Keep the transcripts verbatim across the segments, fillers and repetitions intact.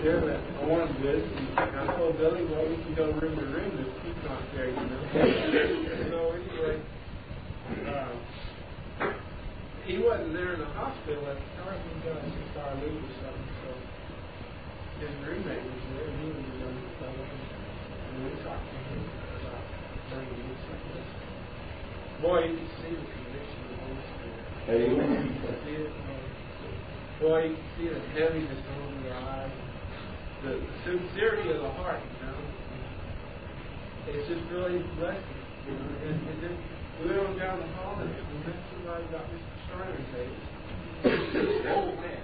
Yeah, that I wanted this. And I told Billy, well, we can go room to room. This he's not there, you know. So anyway, uh, he wasn't there in the hospital at the time. He got a six-hour leave or something. So his roommate was there, and he was a young fellow. And we talked to him about learning to do something like this. Boy, you can see the conviction of the Holy Spirit. Amen. You can see it. Boy, you can see the heaviness over the eyes. The sincerity of the heart, you know. It's just really blessing. You know? and, and then we went on down the hall and we met somebody about Mister Shriner's age. Old man.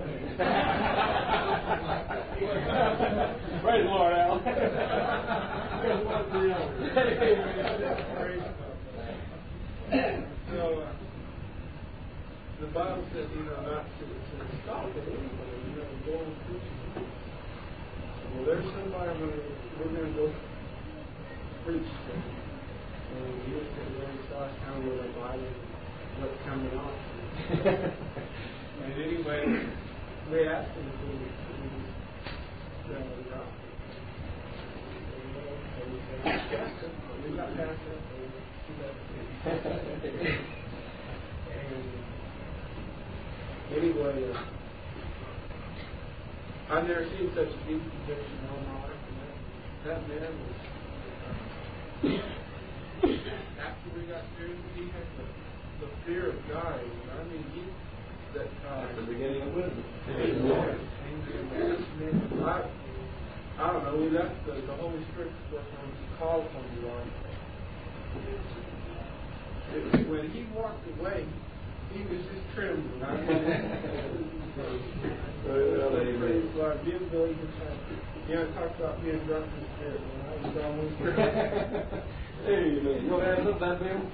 Praise the Lord, Al. So, uh, the Bible says, you know, not to, to stop it anyway, you know, go and preach. Well, there's somebody I'm gonna, we're going to go preach to. And he was going to really start kind of with a Bible, what's coming off. And anyway, we asked him if he was going to drop. And we said, we got past it. And anyway, uh, I've never seen such a deep conviction in all my life. And that, that man was, after we got through, he had the, the fear of God. I mean, he, that, uh, That's the beginning of wisdom. I, I don't know, we left the, the Holy Spirit was called upon the Lord. When he walked away, he was just trembling. I mean, praise God. Me and Billy just had, you know, talked about being drunk in the spirit. When I was almost Hey, you want to add something, that Bill?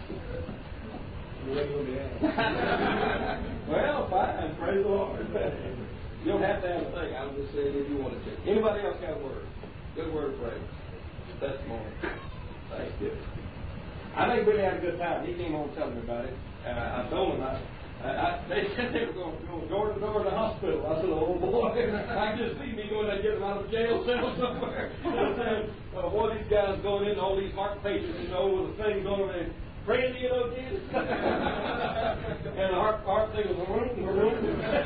Well, fine. Praise the Lord. You don't have to have a thing. I was just saying if you wanted to. Anybody else got a word? Good word of praise. Testimony. Thanksgiving. I think Billy had a good time. He came home telling me about it. And I, I told him, I, I, I, they said they were going, going door to door to the hospital. I said, oh boy, I can just see me going to get them out of jail cell somewhere. I said, well, boy, these guys going into all these heart patients, you know, with the things on them, and praying to you know, Jesus. And the heart, heart thing was a room, a room.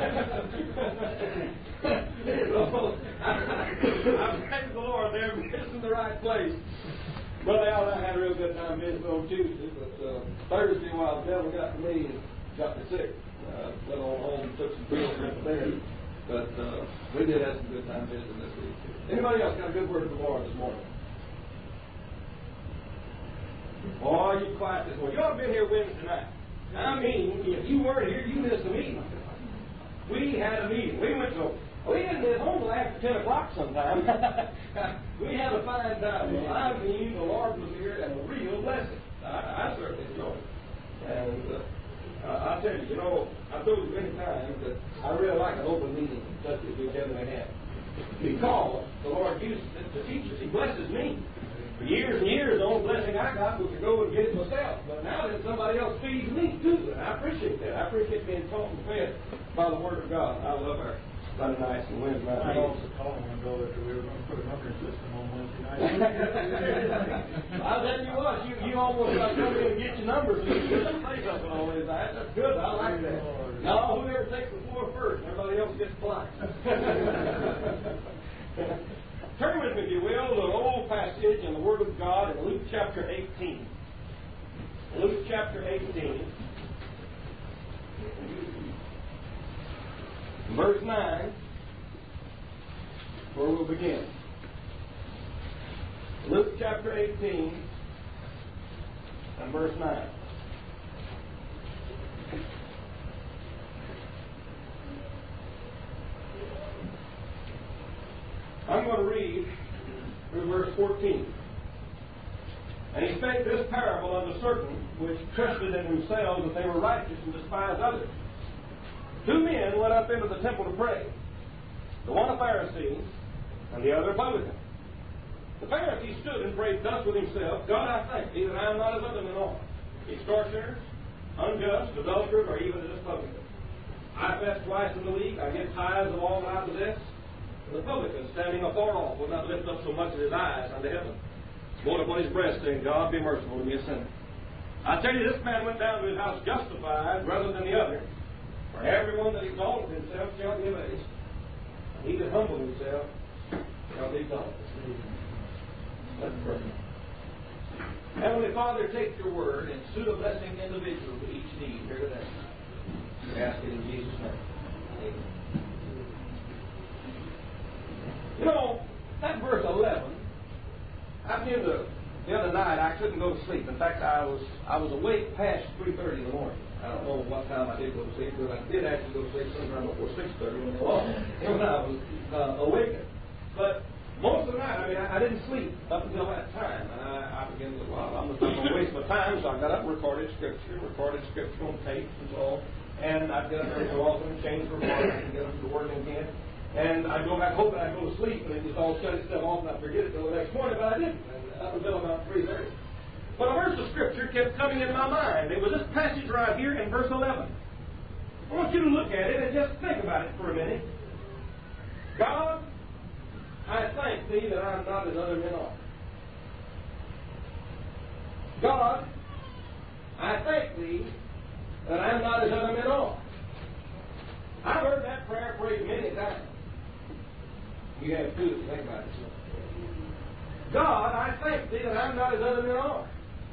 So, I, I praise the Lord, they're missing the right place. Brother Al and I had a real good time visiting on Tuesday, but uh, Thursday, while the devil got to me and got me sick, uh, went on home and took some pills and went to bed. But uh, we did have some good time visiting this week. Anybody else got a good word of the Lord this morning? Boy, you quiet this morning. You ought to have been here Wednesday night. I mean, if you weren't here, you missed a meeting. We had a meeting. We went to We didn't get home till after ten o'clock sometime. We had a fine time. Well, I mean, the Lord was here and a real blessing. I, I certainly enjoyed it. And uh, I, I tell you, you know, I've told you many times that I really like an open meeting such as we generally have. Because the Lord uses it to teach us. He blesses me. For years and years, the only blessing I got was to go and get it myself. But now that somebody else feeds me, too. And I appreciate that. I appreciate being taught and fed by the Word of God. I love our Sunday nights and Wednesday nights. I also called one though that we were going to put an upgrade system on Wednesday night. I'll tell you what, you, you almost got to come in and get your numbers and you say something on this. That's good. I like that. No, whoever takes the floor first, everybody else gets blind. Turn with me, if you will, to an old passage in the Word of God in Luke chapter eighteen. Luke chapter eighteen. Verse nine, where we'll begin. Luke chapter eighteen and verse nine. I'm going to read through verse fourteen. And he spake this parable unto certain which trusted in themselves that they were righteous and despised others. Two men went up into the temple to pray, the one a Pharisee and the other a publican. The Pharisee stood and prayed thus with himself, God, I thank thee that I am not as other men are, extortioners, unjust, adulterers, or even as this publican. I fast twice in the week, I give tithes of all that I possess. The publican, standing afar off, would not lift up so much as his eyes unto heaven, smote upon his breast, saying, God be merciful to me, a sinner. I tell you, this man went down to his house justified rather than the other. For everyone that exalteth himself shall be abased, and he that humbleth himself shall be exalted. Let's pray. Heavenly Father, take your word and suit a blessing individual to each need here today. We ask it in Jesus' name. Amen. You know, that verse eleven, I began to, the other night I couldn't go to sleep. In fact, I was I was awake past three thirty in the morning. I don't know what time I did go to sleep, but I did actually go to sleep sometime before six thirty when, when I was uh, awakened. But most of the night, I mean, I, I didn't sleep up until that time. And I, I began to, well, I'm not going to waste my time, so I got up and recorded Scripture, recorded Scripture on tapes and so on. And I'd get up every so often and change the recording and get up to work again. And I'd go back hoping I'd go to sleep, and it just all shut itself off, and I'd forget it till the next morning, but I didn't, up until about three thirty. But a verse of Scripture kept coming in my mind. It was this passage right here in verse eleven. I want you to look at it and just think about it for a minute. God, I thank Thee that I am not as other men are. God, I thank Thee that I am not as other men are. I've heard that prayer prayed many times. You have too, to think about it. God, I thank Thee that I'm not as other men are.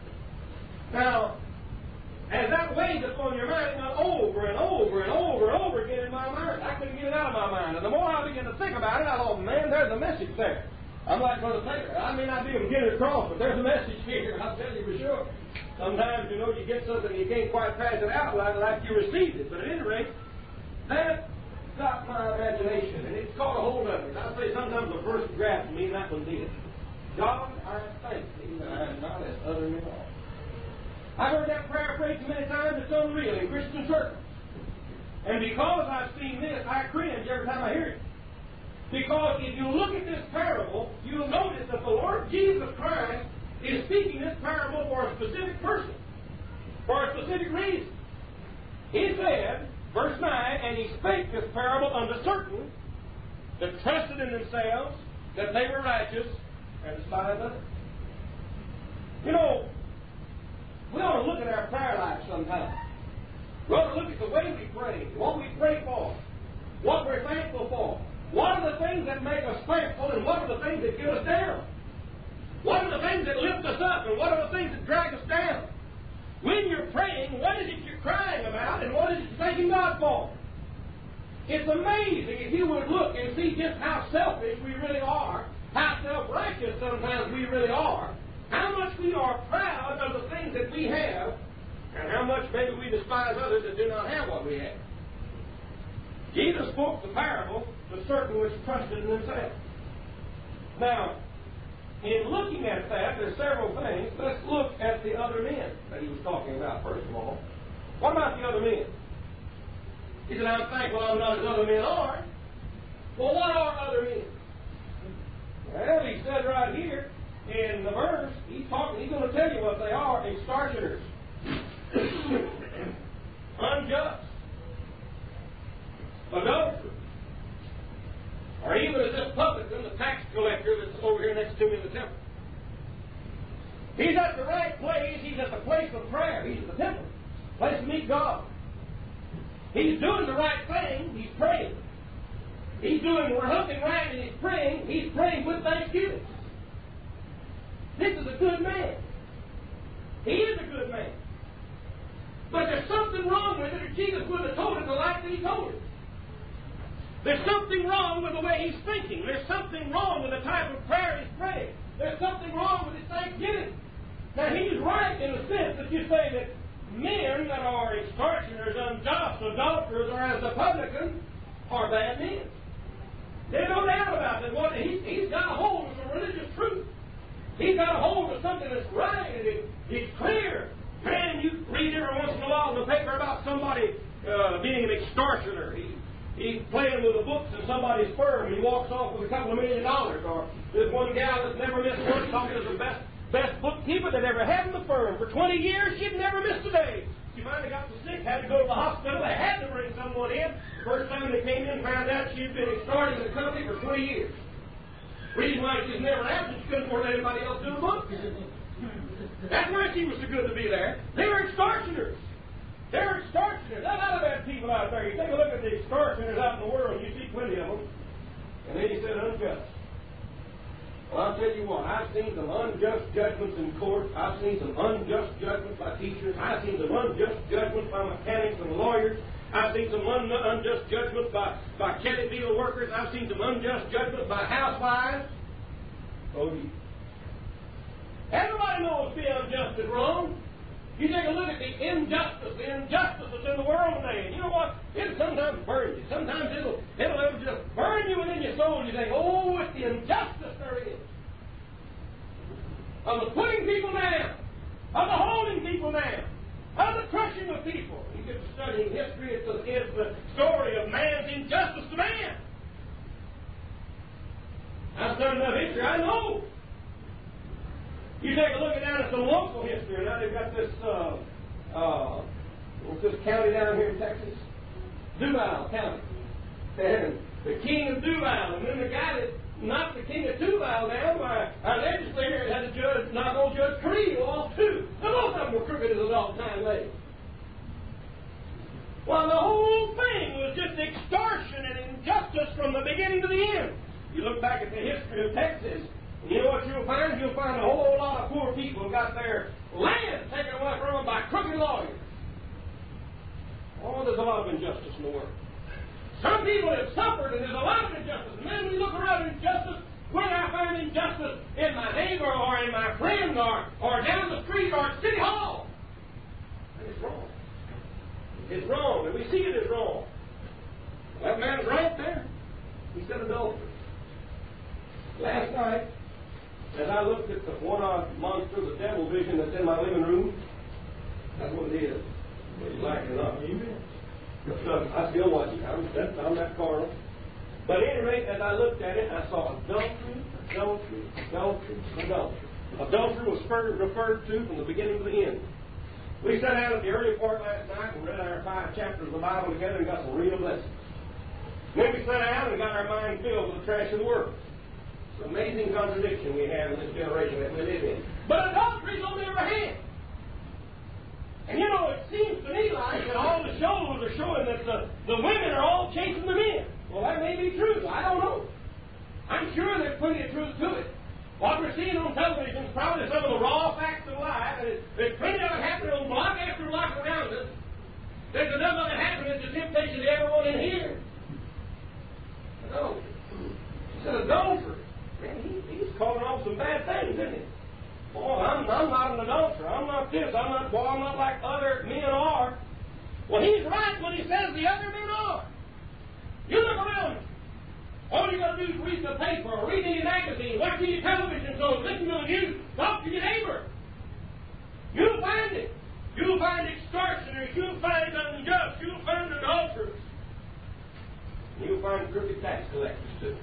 Now, as that weighs upon your mind, it went over and over and over and over again in my mind. I couldn't get it out of my mind. And the more I began to think about it, I thought, man, there's a message there. I'm like Brother Taylor. I may not be able to get it across, but there's a message here. I'll tell you for sure. Sometimes, you know, you get something and you can't quite pass it out like, like you received it. But at any rate, that got my imagination, and it's caught a hold of me. I'll say sometimes the verse grabs me, and that one did. God, I thank Thee that I am not as other men are. I've heard that prayer prayed so many times, it's unreal in Christian circles. And because I've seen this, I cringe every time I hear it. Because if you look at this parable, you'll notice that the Lord Jesus Christ is speaking this parable for a specific person, for a specific reason. He said, verse nine, and He spake this parable unto certain that trusted in themselves that they were righteous and despised others. You know, we ought to look at our prayer life sometimes. We ought to look at the way we pray, what we pray for, what we're thankful for. What are the things that make us thankful, and what are the things that get us down? What are the things that lift us up, and what are the things that drag us down? When you're praying, what is it you're crying about, and what is it you're thanking God for? It's amazing if you would look and see just how selfish we really are, how self-righteous sometimes we really are, how much we are proud of the things that we have, and how much maybe we despise others that do not have what we have. Jesus spoke the parable to certain which trusted in themselves. Now, in looking at that, there's several things. Let's look at the other men that he was talking about, first of all. What about the other men? He said, I'm thankful I'm not as other men are. Well, what are other men? Well, he said right here in the verse, he's talking, he's going to tell you what they are: extortioners, unjust, adulterers, or even as this publican, the tax collector that's over here next to me in the temple. He's at the right place. He's at the place of prayer. He's at the temple, place to meet God. He's doing the right thing. He's praying. He's doing, we're something right, and he's praying. He's praying with thanksgiving. This is a good man. He is a good man. But there's something wrong with it, or Jesus wouldn't have told it the like that he told it. There's something wrong with the way he's thinking. There's something wrong with the type of prayer he's praying. There's something wrong with his thanksgiving. Now, he's right in the sense that you say that men that are extortioners, unjust, adulterers, or as the publican are bad men. There's no doubt about that. What, he's, he's got a hold of some religious truth. He's got a hold of something that's right, and it, it's clear. Man, you read every once in a while in the paper about somebody uh, being an extortioner. He, he's playing with the books in somebody's firm, and he walks off with a couple of million dollars. Or there's one gal that's never missed work, talking to the best, best bookkeeper that ever had in the firm. For twenty years, she'd never missed a day. She finally got so sick, had to go to the hospital. They had to bring someone in. First time they came in, found out she'd been extorting the company for twenty years. Reason why she's never absent, she couldn't afford anybody else to do the book. That's why she was so good to be there. They were extortioners. They were extortioners. There's a lot of bad people out there. You take a look at the extortioners out in the world, you see plenty of them. And then he said unjust. Well, I'll tell you what, I've seen some unjust judgments in court. I've seen some unjust judgments by teachers. I've seen some unjust judgments by mechanics and lawyers. I've seen some un- unjust judgments by, by Kelly Beal workers. I've seen some unjust judgments by housewives. Oh, you. Everybody knows being unjust is wrong. You take a look at the injustice, the injustice that's in the world today, and you know what? It'll sometimes burn you. Sometimes it'll, it'll, it'll just burn you within your soul. You think, oh, it's the injustice there is. Of the putting people down, of the holding people down, of the crushing of people. You get to studying history, it's the, it's the story of man's injustice to man. I've done enough history, I know. You take a look at down at some local history. Now they've got this, uh, uh, what's this county down here in Texas? Duval County. And the king of Duval, and then the guy that knocked the king of Duval down, our, our legislator had to judge, knock old Judge Carrillo off too. Now both of them were crooked as a dog time lady. Well, the whole thing was just extortion and injustice from the beginning to the end. You look back at the history of Texas, and you know what you'll find? You'll find a whole lot of poor people who got their land taken away from them by crooked lawyers. Oh, there's a lot of injustice in the world. Some people have suffered, and there's a lot of injustice. And then we look around injustice, where I find injustice in my neighbor or in my friend or, or down the street or at City Hall. And it's wrong. It's wrong, and we see it as wrong. That man's right there. He said adultery. Last night, as I looked at the one-eyed monster, the devil vision that's in my living room, that's what it is. Whether you like it or not. Amen. I still watch it. I'm, that's, I'm that carnal. But at any rate, as I looked at it, I saw adultery, adultery, adultery, adultery. Adultery was referred to from the beginning to the end. We sat down at the early part last night and read our five chapters of the Bible together and got some real lessons. Then we sat down and got our mind filled with the trash of the world. It's an amazing contradiction we have in this generation that we live in. But adultery is on the other hand. And you know, it seems to me like that all the shows are showing that the, the women are all chasing the men. Well, that may be true. I don't know. I'm sure there's plenty of truth to it. What we're seeing on television is probably some of the raw facts of life. And there's plenty of it happening on block after block around us. There's enough of it happening at the temptation to everyone in here. Adultery. He said adultery. Man, he, he's calling off some bad things, isn't he? Boy, I'm, I'm not an adulterer. I'm not this. I'm not, boy, I'm not like other men are. Well, he's right when he says the other men are. You look around. All you got to do is read the paper, or read any magazine, watch any television shows, listen to the news, talk to your neighbor. You'll find it. You'll find extortioners. You'll find unjust. You'll find adulterers. You'll find crooked tax collectors, too.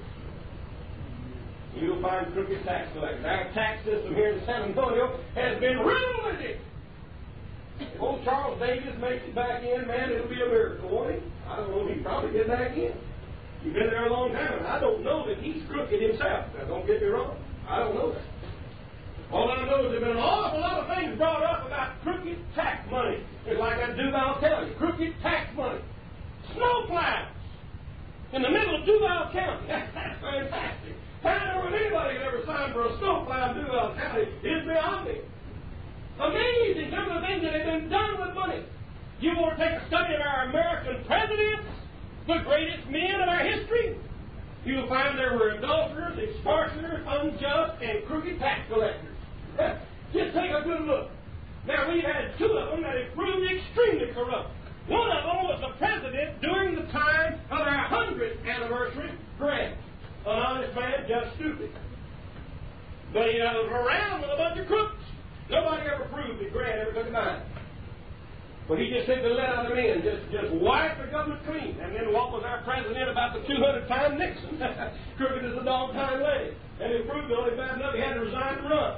You'll find crooked tax collectors. Our tax system here in San Antonio has been ruined. If old Charles Davis makes it back in, man, it'll be a miracle, won't he? I don't know if he probably get back in. You've been there a long time, and I don't know that he's crooked himself. Now, don't get me wrong. I don't know that. All I know is there have been an awful lot of things brought up about crooked tax money. It's like that Duval County, crooked tax money. Snow plows in the middle of Duval County. That's, that's fantastic. I don't know if anybody could ever sign for a snowplow in Duval County. It's beyond me. Amazing some of the things that have been done with money. You want to take a study of our American presidents, the greatest men of our history, you'll find there were adulterers, extortioners, unjust, and crooked tax collectors. Just take a good look. Now, we've had two of them that have proved extremely corrupt. One of them was the president during the time of our hundredth anniversary grant. An honest man, just stupid. But he uh, was around with a bunch of crooks. Nobody ever proved that Grant ever took a dime. But he just simply let out the men, just, just wiped the government clean. And then what was our president about the two hundredth time? Nixon. Crooked as a dog time leg. And he proved only bad enough he had to resign and run.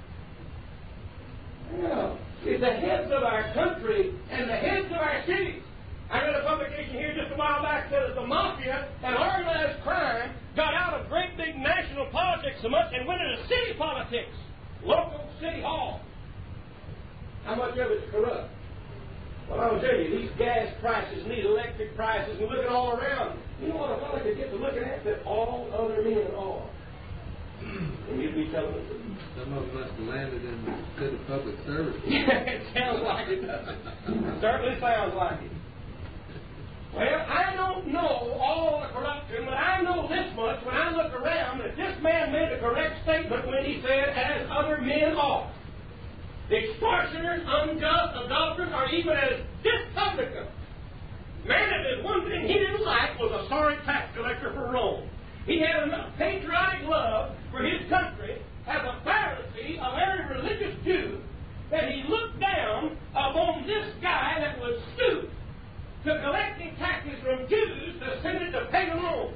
Yeah. It's the heads of our country and the heads of our cities. I read a publication here just a while back said that the mafia and organized crime got out of great big national politics so much and went into city politics, local city hall. How much of it's corrupt? Well, I'll tell you, these gas prices and these electric prices, and looking all around, you know what a fellow could get to looking at? That all other men are. And you'd be telling us. Some of them must have landed in the city public service. It sounds like it, doesn't it? It certainly sounds like it. Well, I don't know all the corruption, but I know this much when I look around that this man made a correct statement when he said, as other men are. The extortioners, unjust, adulterers, or even as this publican. Man, if there's one thing he didn't like was a sorry tax collector for Rome. He had enough patriotic love for his country as a Pharisee, a very religious Jew, that he looked down upon this guy that was stooped to collecting taxes from Jews to send it to pagan Rome.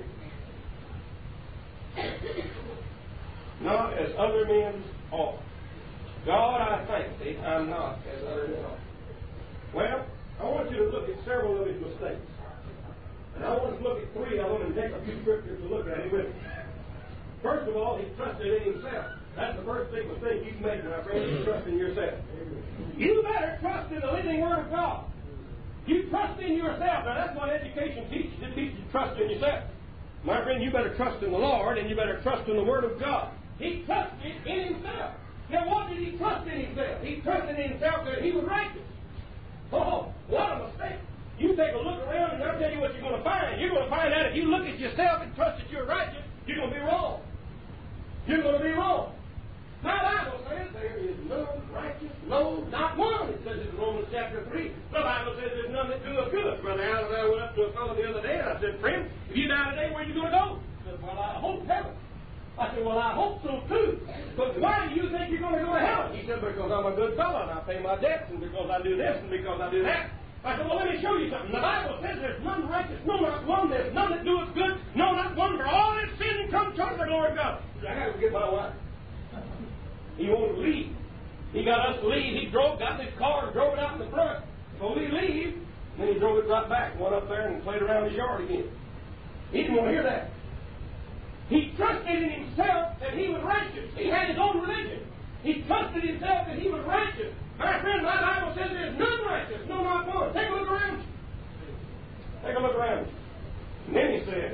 Not as other men are. God, I thank thee, I'm not as other men are. Well, I want you to look at several of his mistakes. And I want to look at three of them and take a few scriptures to look at him with. First of all, he trusted in himself. That's the first big mistake you can make, my friend, is trust in yourself. You better trust in the living Word of God. You trust in yourself. Now, that's what education teaches. It teaches you to trust in yourself. My friend, you better trust in the Lord, and you better trust in the Word of God. He trusted in himself. Now, what did he trust in himself? He trusted in himself that he was righteous. Oh, what a mistake. You take a look around, and I'll tell you what you're going to find. You're going to find out if you look at yourself and trust that you're righteous, you're going to be wrong. You're going to be wrong. My Bible says there is none righteous, no, not one. It says in Romans chapter three. The Bible says there's none that doeth good. Brother Allen and I went up to a fellow the other day, and I said, friend, if you die today, where are you going to go? He said, well, I hope heaven. I said, well, I hope so too. But why do you think you're going to go to heaven? He said, because I'm a good fellow, and I pay my debts, and because I do this, and because I do that. I said, well, let me show you something. The Bible says there's none righteous, no, not one. There's none that doeth good, no, not one. For all have sinned and come short of the glory of God. He said, I got to forget my wife. He wanted to leave. He got us to leave. He drove, got in his car and drove it out in the front. So we leave. And then he drove it right back, went up there and played around his yard again. He didn't want to hear that. He trusted in himself that he was righteous. He had his own religion. He trusted himself that he was righteous. My friend, my Bible says there's none righteous, no, not one. Take a look around you. Take a look around you. And then he said,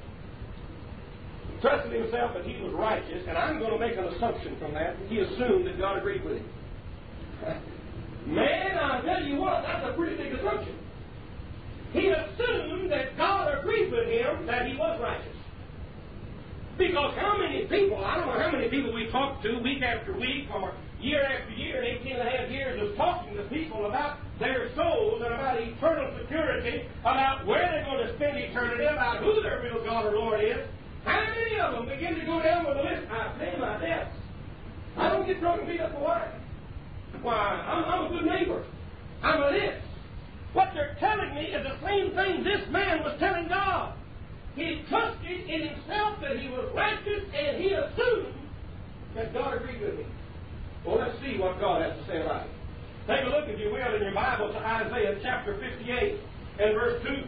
he trusted himself that he was righteous, and I'm going to make an assumption from that. He assumed that God agreed with him. Man, I'll tell you what, that's a pretty big assumption. He assumed that God agreed with him that he was righteous. Because how many people, I don't know how many people we talk to week after week or year after year, eighteen and a half years of talking to people about their souls and about eternal security, about where they're going to spend eternity, about who their real God or Lord is. How many of them begin to go down with a list? I pay my debts. I don't get drunk and beat up my wife. Why, I'm, I'm a good neighbor. I'm a this. What they're telling me is the same thing this man was telling God. He trusted in himself that he was righteous, and he assumed that God agreed with him. Well, let's see what God has to say about it. Take a look, if you will, in your Bible to Isaiah chapter fifty-eight and verse two.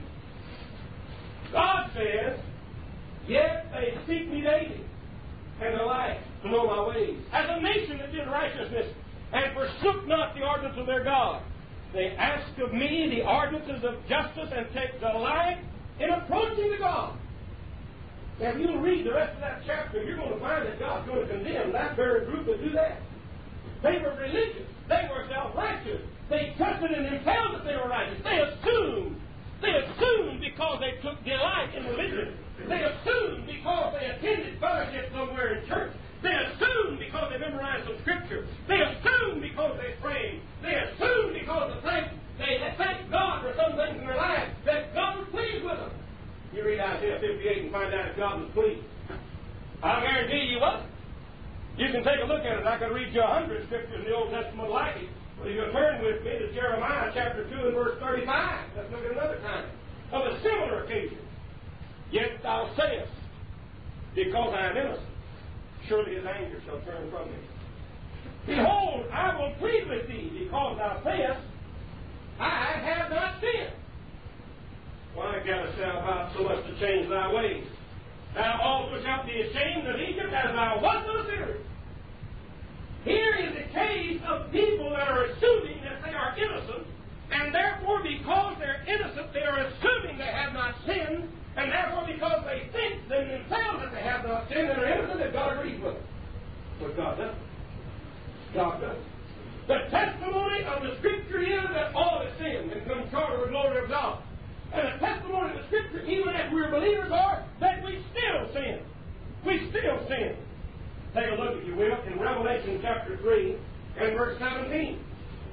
God says, yet they seek me daily, and delight to know my ways. As a nation that did righteousness and forsook not the ordinance of their God, they ask of me the ordinances of justice and take delight in approaching to God. Now, if you'll read the rest of that chapter, you're going to find that God's going to condemn that very group that do that. They were religious. They were self-righteous. They trusted in themselves that they were righteous. They assumed. They assumed because they took delight in religion. They assumed because they attended fellowship somewhere in church. They assumed because they memorized some scripture. They assumed because they prayed. They assumed because of faith. They thanked God for some things in their life that God was pleased with them. You read Isaiah fifty-eight and find out if God was pleased. I'll guarantee you what. You can take a look at it. I could read you a hundred scriptures in the Old Testament like it. But if you'll turn with me to Jeremiah chapter two and verse thirty-five. Let's look at another time of a similar occasion. Yet thou sayest, because I am innocent, surely his anger shall turn from me. Behold, I will plead with thee, because thou sayest, I have not sinned. Why, carest thou about so much to change thy ways? Thou also shalt be ashamed of Egypt as thou wast of Assyria. Here is a case of people that are assuming that they are innocent, and therefore because they're innocent, they are assuming they have not sinned, and therefore because they think in themselves that they have not sinned and are innocent, that God agrees with them. But God doesn't. God doesn't. The testimony of the Scripture is that all have sinned and come short of the glory of God. And the testimony of the Scripture, even as we're believers, are that we still sin. We still sin. Take a look, if you will, in Revelation chapter three and verse seventeen.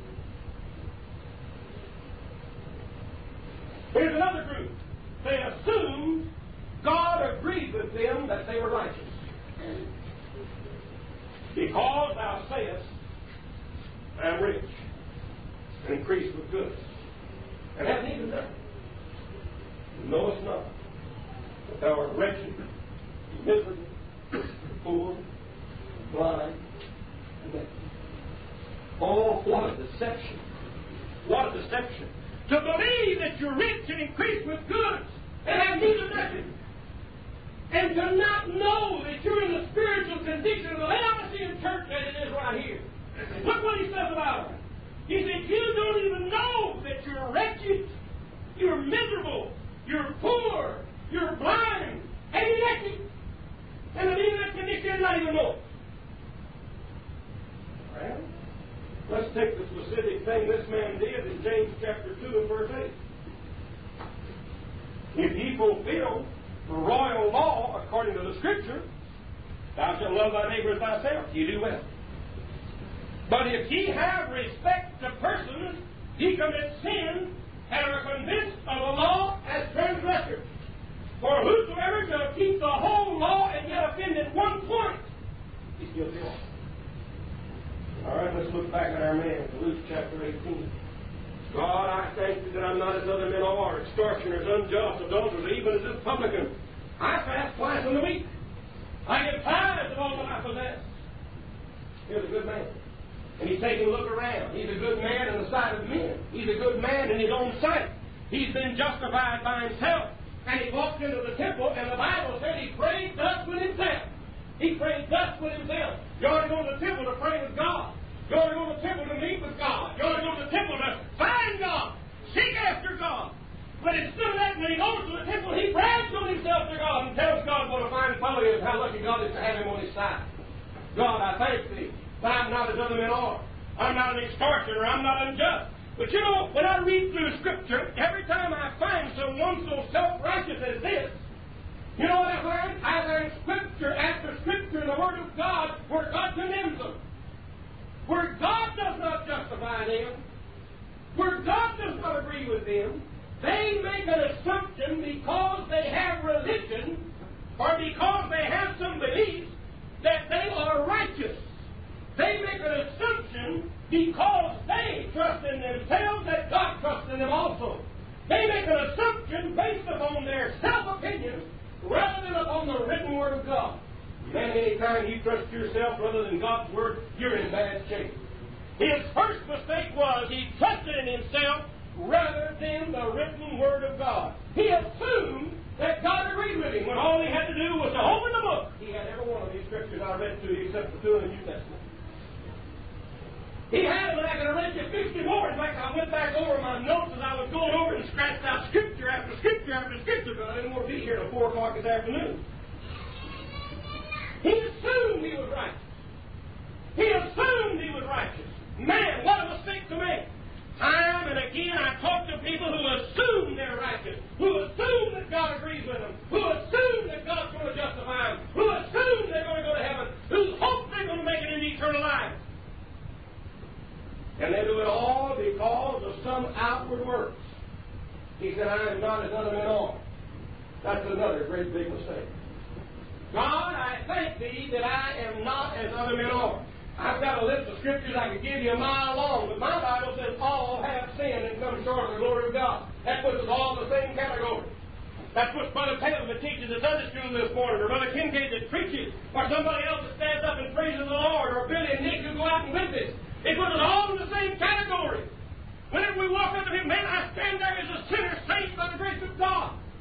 Here's another group. They assumed God agreed with them that they were righteous. Because thou sayest, I am rich, and increased with goods, and have need of nothing. Knowest not that thou art wretched, miserable, poor, blind, and naked. Oh, what a deception! What a deception! To believe that you're rich and increased with goods and have need of nothing, and to not know that you're in the spiritual condition of the Laodicean church that it is right here. Look what he says about it. He said, you don't even know that you're wretched, you're miserable, you're poor, you're blind, and you're naked. And to be in that condition and not even know it. Well, let's take the specific thing this man did in James chapter two and verse eight. If ye fulfill the royal law according to the Scripture, thou shalt love thy neighbor as thyself, you do well. But if ye have respect to persons, ye commit sin, and are convinced of the law as transgressors. For whosoever shall keep the whole law and yet offend at one point, is guilty of all. All right, let's look back at our man, Luke chapter eighteen. God, I thank you that I'm not as other men are, extortioners, unjust, adulterers, even as this publican. I fast twice in the week. I give tithes of all that I possess. Here's a good man. And he's taking a look around. He's a good man in the sight of men. He's a good man in his own sight. He's been justified by himself. And he walked into the temple, and the Bible said he prayed thus with himself. He prayed thus with himself. You ought to go to the temple to pray with God. You ought to go to the temple to meet with God. You ought to go to the temple to find God. Seek after God. But instead of that, when he goes to the temple, he brags on himself to God and tells God what a fine fellow he is, how lucky God is to have him on his side. God, I thank thee that I'm not as other men are. I'm not an extortioner. I'm not unjust. But you know, when I read through Scripture, every time I find someone so self-righteous as this, you know what I find? I find Scripture after Scripture in the Word of God where God condemns them. Where God does not justify them. Where God does not agree with them. They make an assumption because they have religion or because they have some beliefs that they are righteous. They make an assumption because they trust in themselves that God trusts in them also. They make an assumption based upon their self-opinion rather than upon the written Word of God. And any time you trust yourself rather than God's Word, you're in bad shape. His first mistake was he trusted in himself rather than the written Word of God. He assumed that God agreed with him when all he had to do was to open the book. He had every one of these scriptures I read to you except for two in the New Testament. He had them, and I could have read you fifty more. In fact, I went back over my notes as I was going over and scratched out scripture after scripture after scripture, but I didn't want to be here till four o'clock this afternoon. He assumed he was righteous. He assumed he was righteous. Man, what a mistake to make. Time and again I talk to people who assume they're righteous, who assume that God agrees with them, who assume that God's going to justify them, who assume they're going to go to heaven, who hope they're going to make it into eternal life. And they do it all because of some outward works. He said, I am not as other men are. That's another great big mistake. God, I thank thee that I am not as other men are. I've got a list of scriptures I could give you a mile long, but my Bible says all have sinned and come short of the glory of God. That puts us all in the same category. That's what Brother Taylor that teaches at Sunday school this morning, or Brother Kincaid that preaches, or somebody else that stands up and praises the Lord, or Billy and Nick who go out and witness. It puts us all in the same category. Whenever we walk up to him, man, I stand there as a sinner saved by the grace of God.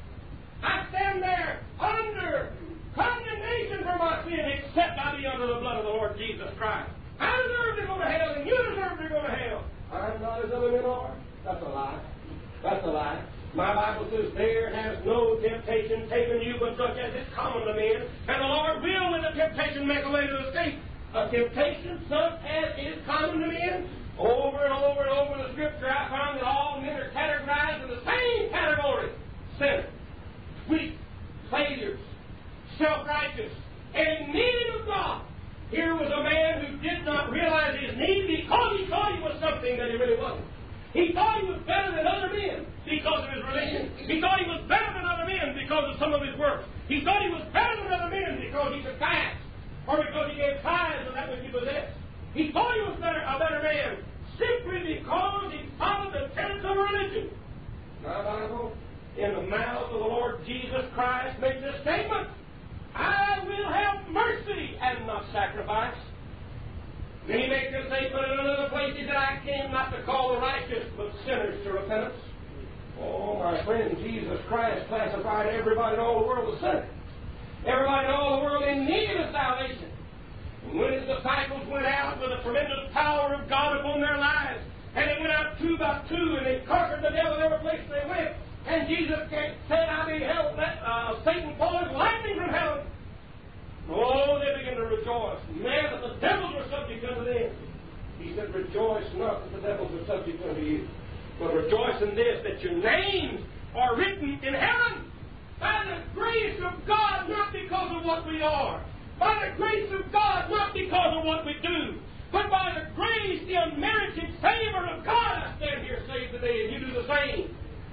That's a lie. That's a lie. My Bible says, there has no temptation taken you but such as is common to men, and the Lord will in the temptation make a way to escape. A temptation such as is common to men. Over and over and over in the Scripture, I found that all men are categorized in the same category. Sinners, weak, failures, self-righteous, and in need of God. Here was a man who did not realize his need because he thought he was something that he really wasn't. He thought he was better than other men because of his religion. He thought he was better than other men because of some of his works. He thought he was better than other men because he could fast, or because he gave tithes of that which he possessed. He thought he was better, a better man simply because he followed the tenets of religion. My Bible, in the mouth of the Lord Jesus Christ, makes this statement: I will have mercy and not sacrifice. Then he makes a statement in another place. He said, I came not to call the righteous, but sinners to repentance. Oh, my friend, Jesus Christ classified everybody in all the world as sinners. Everybody in all the world in need of salvation. And when his disciples went out with the tremendous power of God upon their lives, and they went out two by two, and they conquered the devil every place they went, and Jesus said, I beheld that uh, Satan fall as lightning from heaven. Oh, they began to rejoice. Man, that the devils were subject unto them. He said, rejoice not that the devils are subject unto you, but rejoice in this, that your names are written in heaven by the grace of God, not because of what we are. By the grace of God, not because of what we do, but by the grace, the unmerited favor of God. I stand here saved today, and you do the same.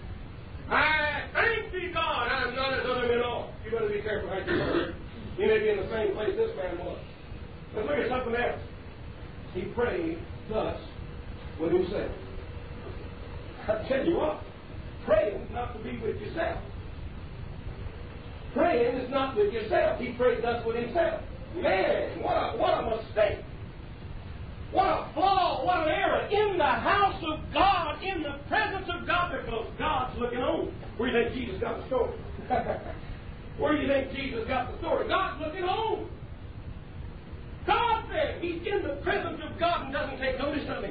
I thank thee, God, I am not as other men are. You better be careful how you heard. You may be in the same place this man was. Let's look at something else. He prayed thus with himself. I tell you what, praying is not to be with yourself. Praying is not with yourself. He prayed thus with himself. Man, what a, what a mistake. What a flaw, what an error. In the house of God, in the presence of God, because God's looking on. Where do you think Jesus got the story? Where do you think Jesus got the story? God's looking on. God said He's in the presence of God and doesn't take notice of Him.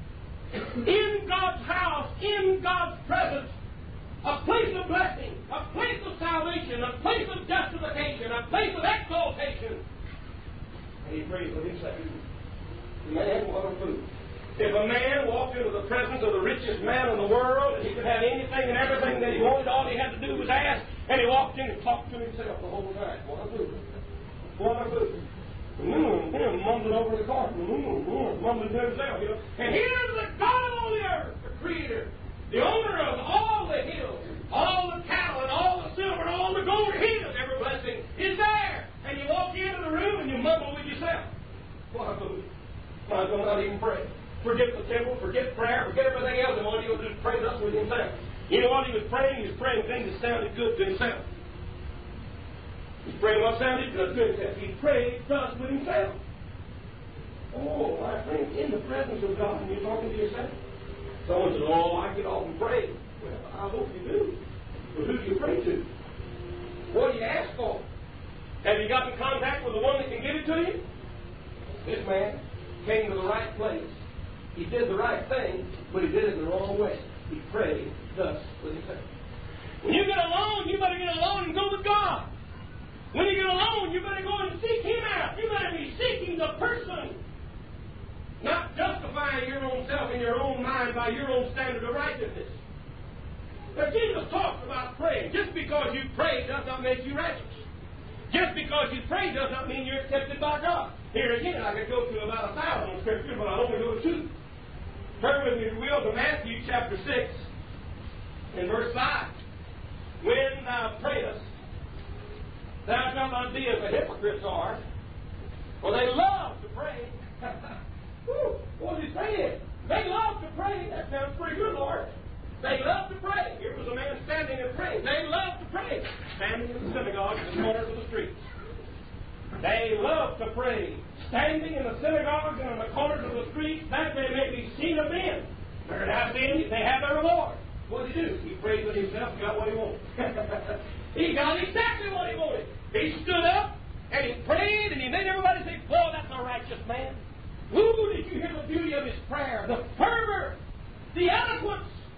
In God's house, in God's presence, a place of blessing, a place of salvation, a place of justification, a place of exaltation. And He prays with Himself. Man, what a fool. If a man walked into the presence of the richest man in the world and he could have anything and everything that he wanted, all he had to do was ask, and he walked in and talked to himself the whole time. What a fool. What a fool. Mm, mm, mumbling over the carpet, mm, mm, mumbling to himself, you know. And here's the God of all the earth, the Creator, the owner of all the hills, all the cattle, and all the silver, and all the gold. His every blessing is there. And you walk into the room and you mumble with yourself. What a fool. Might as well not even pray. Forget the temple, forget prayer, forget everything else, and all he was just pray thus with himself. You know what he was praying? He was praying things that sounded good to himself. He was praying what sounded good to himself. He prayed thus with himself. Oh, my friend, in the presence of God, and you're talking to yourself. Someone says, oh, I get off and pray. Well, I hope you do. But who do you pray to? What do you ask for? Have you got in contact with the one that can give it to you? This man came to the right place. He did the right thing, but he did it the wrong way. He prayed thus with himself. When you get alone, you better get alone and go with God. When you get alone, you better go and seek Him out. You better be seeking the person, not justifying your own self in your own mind by your own standard of righteousness. But Jesus talks about praying. Just because you pray does not make you righteous. Just because you pray does not mean you're accepted by God. Here again, I could go to about a thousand scriptures, but I'll only go to two. Turn with me, if you will, to Matthew chapter six and verse five. When thou prayest, thou shalt not be as the hypocrites are, for they love to pray. Woo, what is he saying? They love to pray. That sounds pretty good, Lord. They love to pray. Here was a man standing and praying. They love to pray. Standing in the synagogue in the corners of the streets. They love to pray. Standing in the synagogues and in the corners of the streets, that they may be seen of men. Where it has been, they have their reward. What did he do? He prayed with himself and got what he wanted. He got exactly what he wanted. He stood up and he prayed and he made everybody say, boy, that's a righteous man. Ooh, did you hear the beauty of his prayer? The fervor, the eloquence,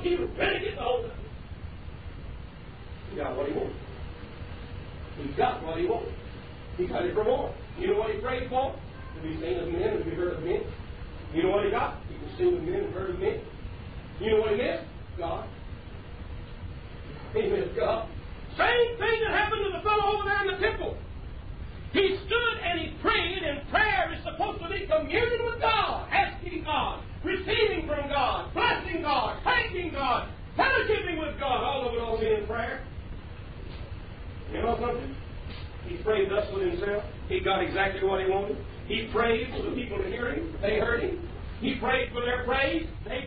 he was ready to get the whole thing. He got what he wanted. He got what he wanted. He got it for more. You know what he prayed for? To be seen of men and to be heard of men. You know what he got? He was seen of men and heard of men. You know what he missed? God. He missed God. Same thing that happened to the fellow over there in the temple. He stood and he prayed, and prayer is supposed to be communion with God, asking God, receiving from God, blessing God, thanking God, fellowshipping with God. All of it all in prayer. You know something? He prayed thus with himself. He got exactly what he wanted. He prayed for the people to hear him. They heard him. He prayed for their praise. They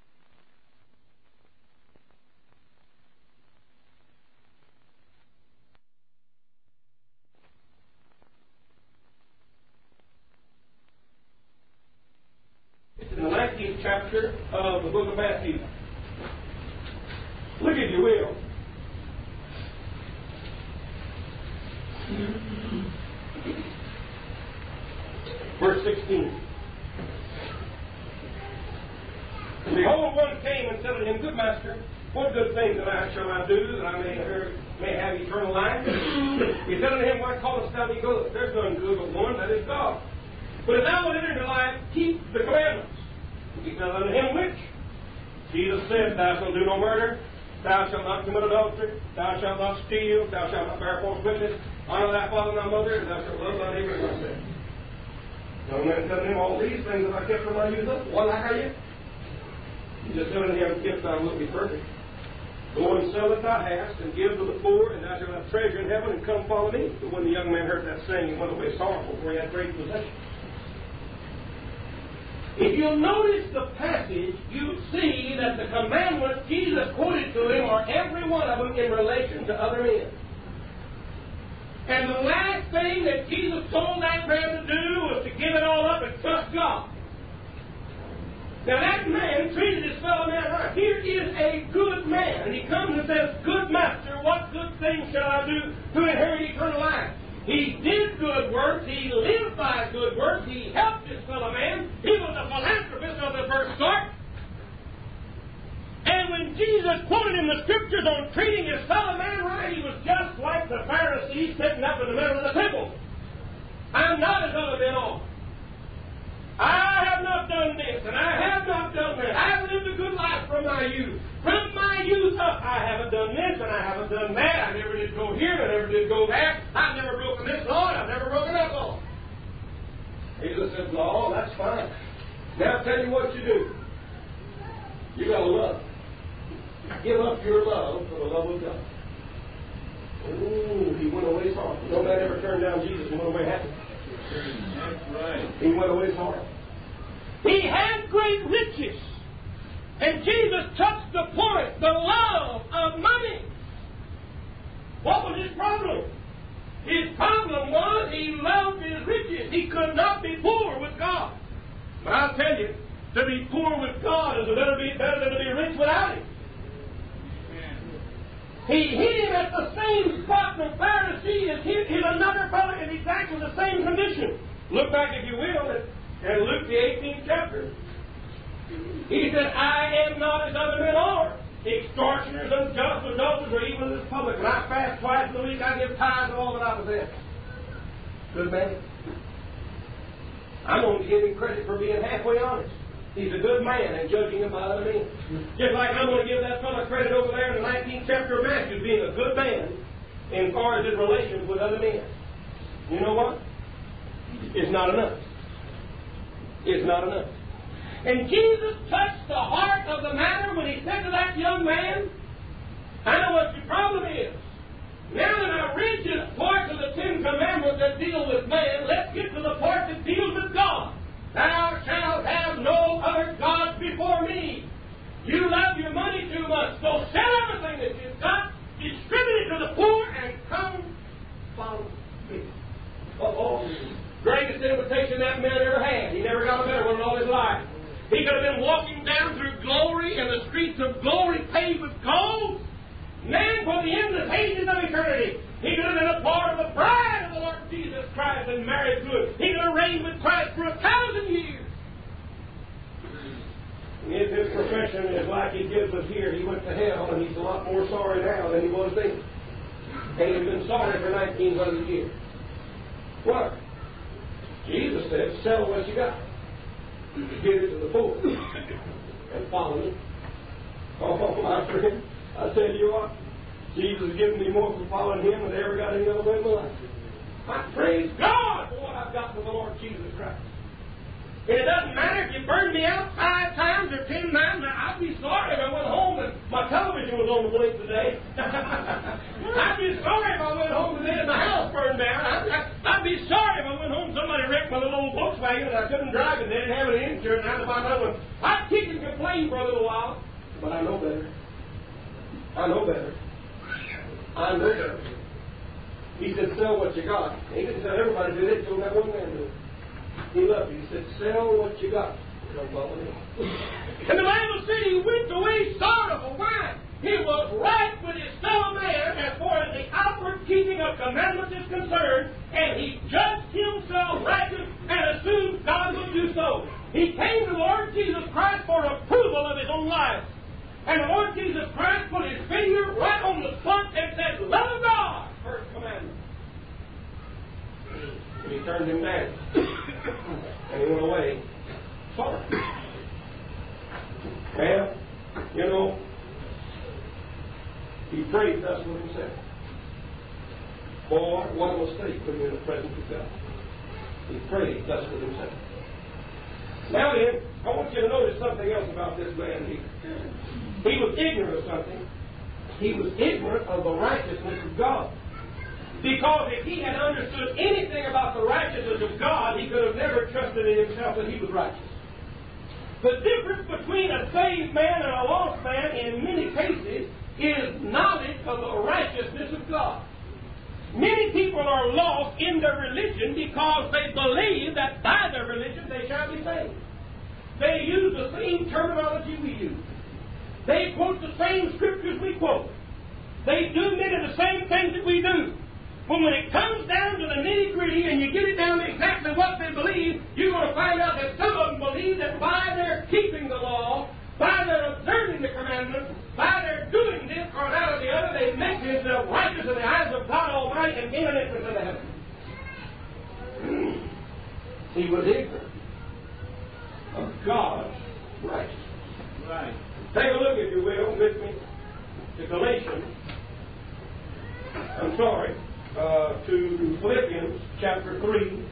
in the nineteenth chapter of the book of Matthew. Look, if you will. Verse sixteen. And behold, one came and said unto him, Good master, what good thing that I shall I do, that I may have, may have eternal life? He said unto him, Why callest thou me good? There's none good but one, that is God. But if thou wilt enter into life, keep the commandments. He said unto him, Which? Jesus said, Thou shalt do no murder, thou shalt not commit adultery, thou shalt not steal, thou shalt not bear false witness, honor thy father and thy mother, and thou shalt love thy neighbor as thyself. Young man said to him, All these things have I kept from my youth up. What lack are you? He just said unto him, If thou wilt be perfect, go and sell that thou hast, and give to the poor, and thou shalt have treasure in heaven, and come follow me. But when the young man heard that saying, he went away sorrowful, for he had great possessions. If you'll notice the passage, you see that the commandments Jesus quoted to him are every one of them in relation to other men. And the last thing that Jesus told that man to do was to give it all up and trust God. Now that man treated his fellow man right. Here is a good man. And he comes and says, Good master, what good thing shall I do to inherit eternal life? He did good works. He lived by good works. He helped his fellow man. He was a philanthropist of the first sort. And when Jesus quoted in the Scriptures on treating his fellow man right, he was just like the Pharisees sitting up in the middle of the temple. I'm not as other men are. I have not done this, and I have not done that. I have lived a good life from my youth. From my youth up, I haven't done this, and I haven't done that. I never did go here, I never did go there. I've never broken this law, and I've never broken that law. Jesus said, Law, that's fine. Now I'll tell you what you do. You got to love. Give up your love for the love of God. Ooh, he went away sorrowful. No man ever turned down Jesus and went away happy. That's right. He went away sorrowful. He had great riches. And Jesus touched the point, the love of money. What was his problem? His problem was he loved his riches. He could not be poor with God. But I'll tell you, to be poor with God is better, be, better than to be rich without Him. He hit him at the same spot the Pharisee has hit hit another fellow in exactly the same condition. Look back, if you will, at, at Luke the eighteenth chapter. He said, I am not as other men are. Extortioners, unjust, adulterers, or even this public. When I fast twice a week, I give tithes of all that I possess. Good man. I'm going to give him credit for being halfway honest. He's a good man and judging him by other men. Just like I'm going to give that fellow credit over there in the nineteenth chapter of Matthew, being a good man in far as his relations with other men. You know what? It's not enough. It's not enough. And Jesus touched the heart of the matter when he said to that young man, I know what your problem is. Now that I've read you the part of the Ten Commandments that deal with man, let's get to the part that deals with God. Thou shalt have no other gods before me. You love your money too much, so sell everything that you've got, distribute it to the poor, and come follow me. Uh-oh. Greatest invitation that man ever had. He never got a better one in all his life. He could have been walking down through glory in the streets of glory paved with gold. Man, for the endless ages of eternity. He could have been a part of the bride of the Lord Jesus Christ and married to it. He could have reigned with Christ for a thousand years. And his his profession is like he gives us here. He went to hell, and he's a lot more sorry now than he was then. And he's been sorry for nineteen hundred years. What? Jesus said, sell what you got. Give it to the poor. And follow me. Oh, my friend, I tell you what, Jesus has given me more for following Him than I ever got any other way in my life. I praise God for what I've got from the Lord Jesus Christ. And it doesn't matter if you burned me out five times or ten times. I'd be sorry if I went home and my television was on the blink today. I'd be sorry if I went home today and my house burned down. I'd, I'd be sorry if I went home and somebody wrecked my little old Volkswagen and I couldn't drive it. They didn't have any insurance. I had to buy another one. I'd kick and complain for a little while. But I know better. I know better. I know better. He said, sell what you got. He didn't tell everybody to do it. He told that one man to do it. He loved you. He said, sell what you got. Come follow me. And the Bible said he went away sorrowful. Why? He was right with his fellow man as far as the outward keeping of commandments is concerned, and he judged himself righteous and assumed God would do so. He came to the Lord Jesus Christ for approval of his own life. And the Lord Jesus Christ put his finger right on the spot and said, love of God, first commandment. And he turned him down. And he went away sorry. Well, you know, he prayed thus with himself. Boy, what a mistake when you're in the presence of God. He prayed thus with himself. Now then, I want you to notice something else about this man here. He was ignorant of something. He was ignorant of the righteousness of God. Because if he had understood anything about the righteousness of God, he could have never trusted in himself that he was righteous. The difference between a saved man and a lost man in many cases is knowledge of the righteousness of God. Many people are lost in their religion because they believe that by their religion they shall be saved. They use the same terminology we use. They quote the same scriptures we quote. They do many of the same things that we do. But when it comes down to the nitty-gritty and you get it down to exactly what they believe, you're going to find out that some of them believe that by their keeping the law, by their observing the commandments, by their doing this or that or the other, they make themselves righteous in the eyes of God Almighty and gain an entrance into heaven. He was ignorant of God's righteousness. Right. Take a look, if you will, with me to Galatians. I'm sorry, uh, to Philippians chapter three,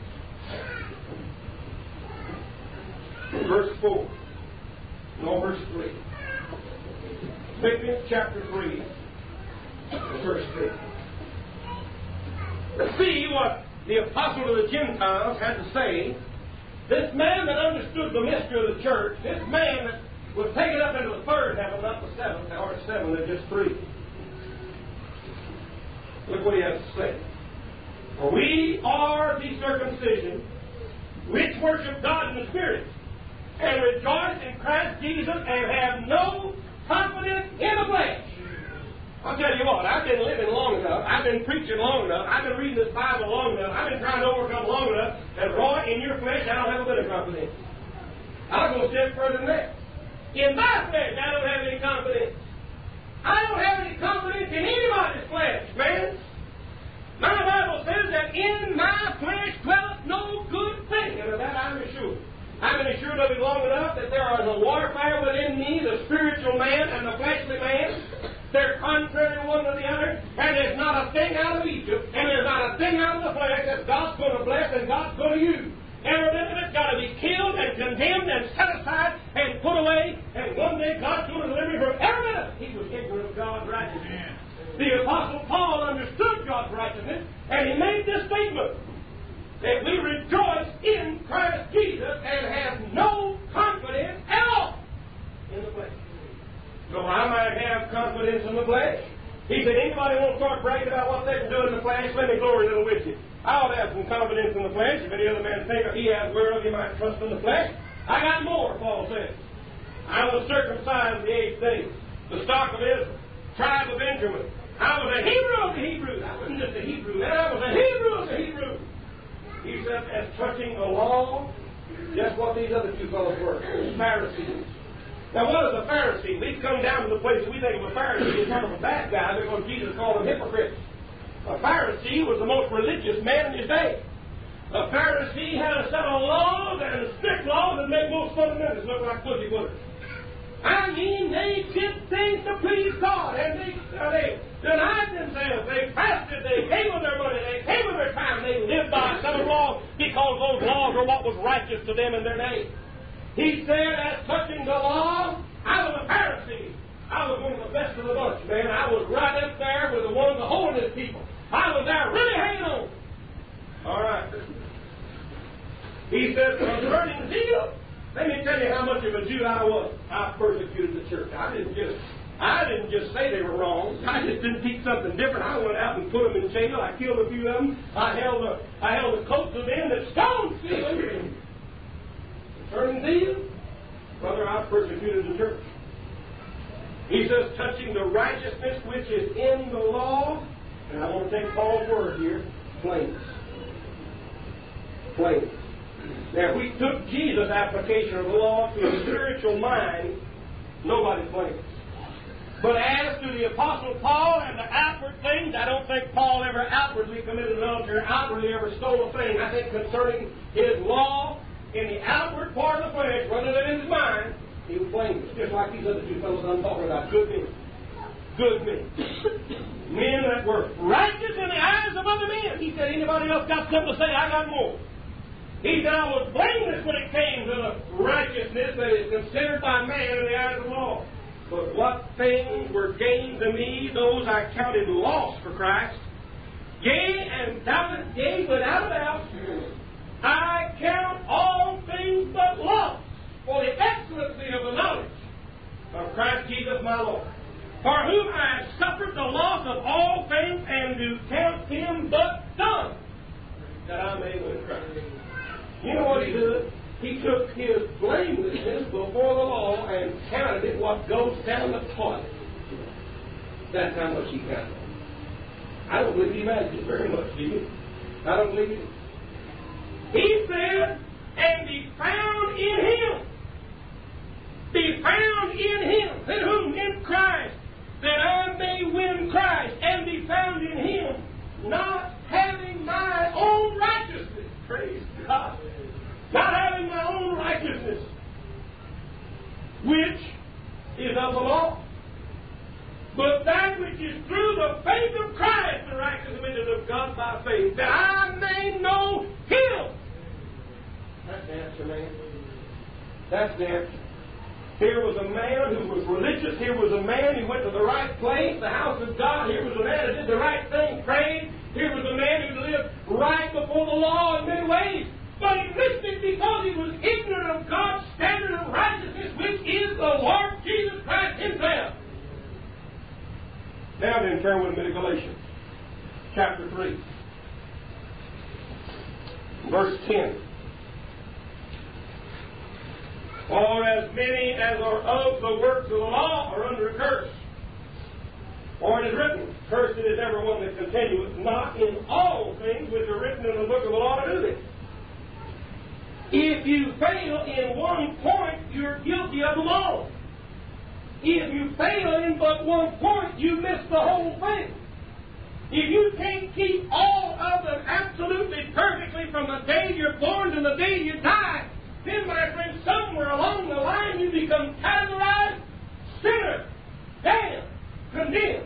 verse four. No, verse three. Philippians chapter three, verse three. Let's see what the apostle to the Gentiles had to say. This man that understood the mystery of the church, this man that was taken up into the third heaven, not the seventh. There aren't seven, there's just three. Look what he has to say. For we are the circumcision, which worship God in the Spirit, and rejoice in Christ Jesus, and have no confidence in the flesh. I'll tell you what, I've been living long enough, I've been preaching long enough, I've been reading this Bible long enough, I've been trying to overcome long enough, that Roy, in your flesh, I don't have a bit of confidence. I'll go a step further than that. In my flesh, I don't have any confidence. I don't have any confidence in anybody's flesh, man. My Bible says that in my flesh dwelleth no good thing, and of that I'm assured. I've been assured of it long enough that there is a warfare within me, the spiritual man and the fleshly man. They're contrary one to the other, and there's not a thing out of Egypt, and there's not a thing out of the flesh that God's going to bless and God's going to use. Every bit of it's got to be killed and condemned and set aside and put away, and one day God's going to deliver me from every bit of it. He was ignorant of God's righteousness. The Apostle Paul understood God's righteousness, and he made this statement, that we rejoice in Christ Jesus and have no confidence at all in the flesh. So I might have confidence in the flesh. He said, anybody want to start bragging about what they can do in the flesh, let me glory a little with you. I ought to have some confidence in the flesh. If any other man think he has whereof he might trust in the flesh, I got more, Paul says. I was circumcised the eighth day, the stock of Israel, tribe of Benjamin. I was a Hebrew of the Hebrews. I wasn't just a Hebrew, man. I was a Hebrew of the Hebrews. He said, as touching the law, just what these other two fellows were, Pharisees. Now, what is a Pharisee? We've come down to the place we think of a Pharisee as sort of a bad guy because Jesus called them hypocrites. A Pharisee was the most religious man in his day. A Pharisee had a set of laws and strict laws that made most fundamentalists look like pussy winners. I mean, they did things to please God, and they, uh, they denied themselves. They fasted. They gave of their money. They gave of their time. They lived by a set of laws because those laws were what was righteous to them in their day. He said, as touching the law, I was a Pharisee. I was one of the best of the bunch, man. I was right up there with the ones, the holiness people. I was there really hanging on. All right. He said, concerning zeal, let me tell you how much of a Jew I was. I persecuted the church. I didn't just, I didn't just say they were wrong. I just didn't teach something different. I went out and put them in jail. I killed a few of them. I held the, I held the coats of them that stoned Stephen. Concerning zeal, brother, I persecuted the church. He says, touching the righteousness which is in the law, and I want to take Paul's word here, plainness. Plainness. Now, if we took Jesus' application of the law to a spiritual mind, nobody's blameless. But as to the Apostle Paul and the outward things, I don't think Paul ever outwardly committed adultery or outwardly ever stole a thing. I think concerning his law, in the outward part of the flesh, rather than in his mind, he was blameless. Just like these other two fellows I'm talking about, good men. Good men. Men that were righteous in the eyes of other men. He said, anybody else got something to say? I got more. He said, I was blameless when it came to the righteousness that is considered by man in the eyes of the law. But what things were gained to me, those I counted loss for Christ. Yea, and doubtless, yea, without a doubt, I count all things but loss for the excellency of the knowledge of Christ Jesus my Lord, for whom I have suffered the loss of all things, and do count him but dung, that I may win Christ. You know what he did? He took his blamelessness before the law and counted it what goes down the toilet. That's how much he counted. I don't believe he imagined it very much, do you? I don't believe it. He said, and be found in him. Be found in him. In whom? In Christ. That I may win Christ and be found in him. Not having my own righteousness. Praise God. Not having my own righteousness, which is of the law, but that which is through the faith of Christ, the righteousness of God by faith, that I may know him. That's the answer, man. That's the answer. Here was a man who was religious. Here was a man who went to the right place, the house of God. Here was a man who did the right thing, prayed. Here was a man who lived right before the law in many ways. But he missed it because he was ignorant of God's standard of righteousness, which is the Lord Jesus Christ himself. Now then, turn with me to Galatians, chapter three, verse ten. For as many as are of the works of the law are under a curse. For it is written, cursed is everyone that continueth not in all things which are written in the book of the law to do this. If you fail in one point, you're guilty of the law. If you fail in but one point, you miss the whole thing. If you can't keep all of them absolutely perfectly from the day you're born to the day you die, then, my friend, somewhere along the line you become categorized sinner, damned, condemned.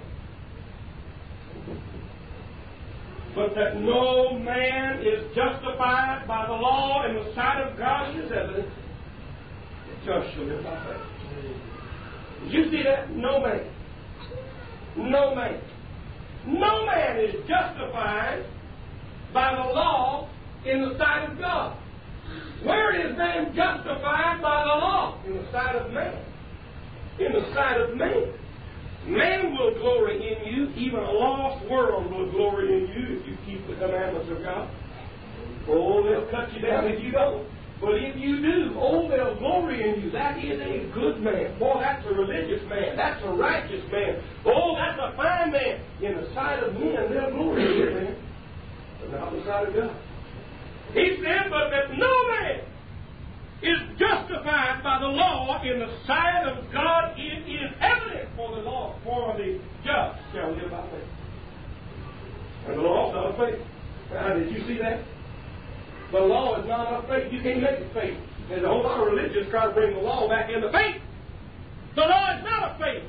But that no man is justified by the law in the sight of God is evident. The just shall live by faith. Did you see that? No man. No man. No man is justified by the law in the sight of God. Where is man justified by the law? In the sight of man. In the sight of man. Man will glory in you. Even a lost world will glory in you if you keep the commandments of God. Oh, they'll cut you down if you don't. But if you do, oh, they'll glory in you. That is a good man. Boy, that's a religious man. That's a righteous man. Oh, that's a fine man. In the sight of men, they'll glory in you, man. But not in the sight of God. He said, but that no man is justified by the law law in the sight of God, it is evident for the law, for the just shall live by faith. And the law is not of faith. Now, did you see that? The law is not of faith. You can't make it faith. And the whole lot of religions try to bring the law back into faith. The law is not of faith.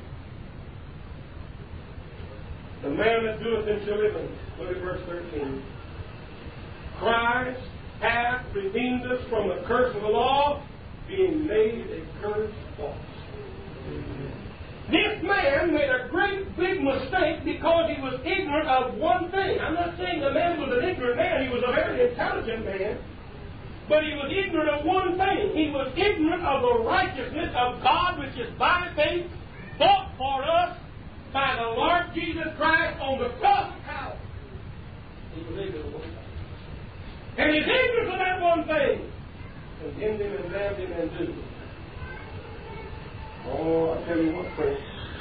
The man that doeth them shall live in. Look at verse thirteen. Christ hath redeemed us from the curse of the law, being made a curse for us. This man made a great big mistake because he was ignorant of one thing. I'm not saying the man was an ignorant man. He was a very intelligent man. But he was ignorant of one thing. He was ignorant of the righteousness of God, which is by faith, bought for us by the Lord Jesus Christ on the cross of Calvary. He was ignorant of one thing. And his ignorance of that one thing condemned him and damned him and doomed him. Oh, I tell you what, friends.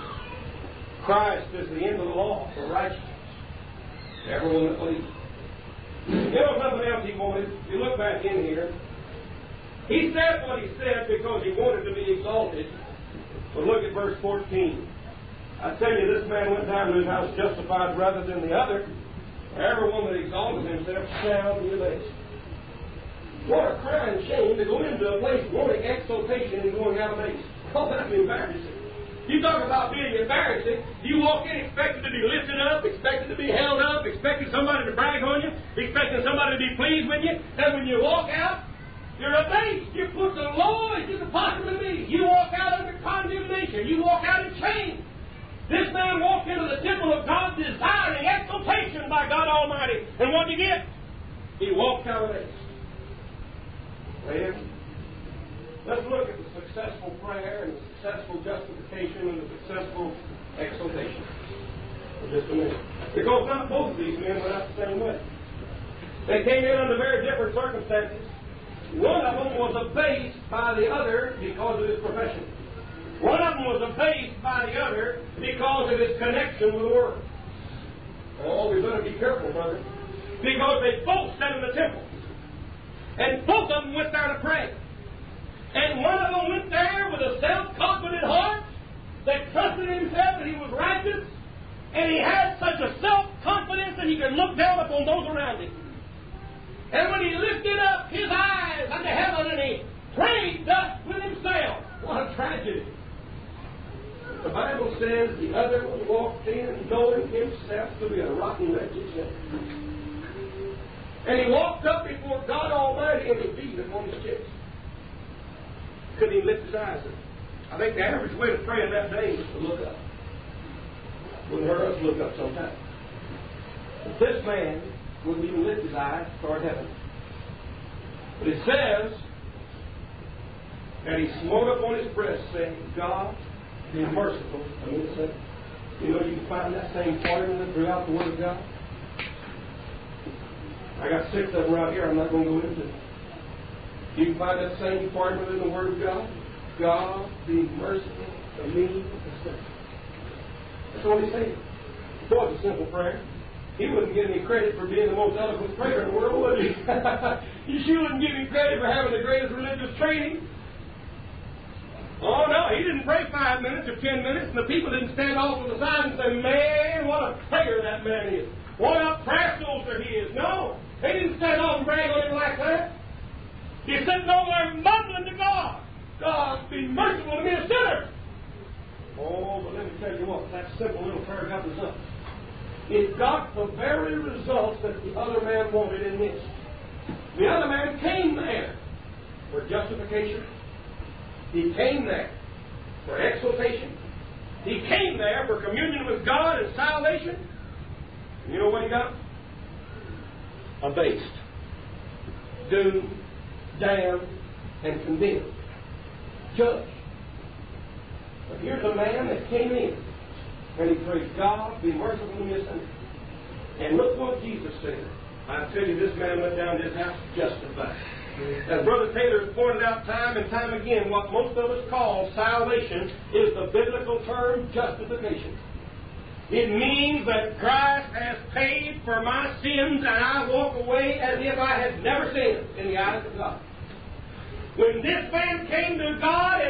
Christ is the end of the law for righteousness. Everyone that believes. There was nothing else he wanted. If you look back in here, he said what he said because he wanted to be exalted. But look at verse fourteen. I tell you, this man went down to his house justified rather than the other. Everyone that exalted himself shall be abased. What a crying shame to go into a place wanting exaltation and going out abased. Oh, that's embarrassing. You talk about being embarrassing. You walk in expecting to be lifted up, expecting to be held up, expecting somebody to brag on you, expecting somebody to be pleased with you. And when you walk out, you're abased. You're put to the low as you could possibly be. You walk out under condemnation. You walk out in shame. This man walked into the temple of God desiring exaltation by God Almighty. And what did he get? He walked out abased. Well, let's look at the successful prayer and the successful justification and the successful exaltation for just a minute. Because not both of these men went out the same way. They came in under very different circumstances. One of them was abased by the other because of his profession. One of them was abased by the other because of his connection with the world. Oh, we better be careful, brother. Because they both sat in the temple. And both of them went there to pray. And one of them went there with a self-confident heart that trusted himself that he was righteous. And he had such a self-confidence that he could look down upon those around him. And when he lifted up his eyes unto heaven and he prayed thus with himself, what a tragedy. The Bible says the other one walked in knowing himself to be a rotten wretched sinner. And he walked up before God Almighty and he beat upon his chest. Couldn't even lift his eyes up. I think the average way to pray in that day was to look up. Wouldn't hurt us to look up sometime. But this man wouldn't even lift his eyes toward heaven. But it says that he smote upon his breast, saying, God, be merciful. I mean, it's a, you know, you can find that same formula throughout the Word of God. I got six of them right here. I'm not going to go into them. You can find that same formula in the Word of God. God, be merciful to me, the sinner. That's what he's saying. It was a simple prayer. He wouldn't give me credit for being the most eloquent prayer in the world, would he? You sure wouldn't give me credit for having the greatest religious training. Oh, no, he didn't pray five minutes or ten minutes, and the people didn't stand off to the side and say, man, what a prayer that man is. What a prayer soldier he is. No, they didn't stand off and brag on him like that. He's sitting over there mumbling to God. God, be merciful to me, a sinner. Oh, but let me tell you what, that simple little prayer got results. It got the very results that the other man wanted in this. The other man came there for justification. He came there for exaltation. He came there for communion with God and salvation. And you know what he got? Abased, doomed, damned, and condemned. Judged. But here's a man that came in and he prayed, God, be merciful to me, a sinner. And look what Jesus said. I tell you, this man went down to his house justified. As Brother Taylor has pointed out time and time again, what most of us call salvation is the biblical term justification. It means that Christ has paid for my sins and I walk away as if I had never sinned in the eyes of God. When this man came to God and prayed a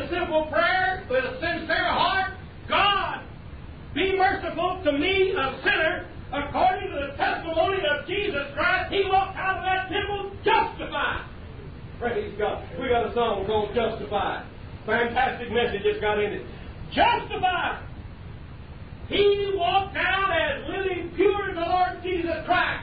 a simple prayer with a sincere heart, God, be merciful to me, a sinner, according to the testimony of Jesus Christ, he walked out of that temple justified. Praise God. We got a song called Justified. Fantastic message just got in it. Justified. He walked out as living pure in the Lord Jesus Christ.